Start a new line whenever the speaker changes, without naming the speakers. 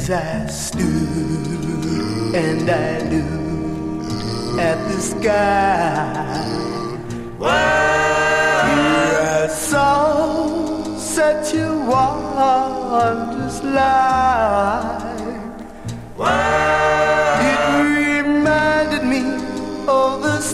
As I stood and I looked at the sky, I saw such a wondrous light.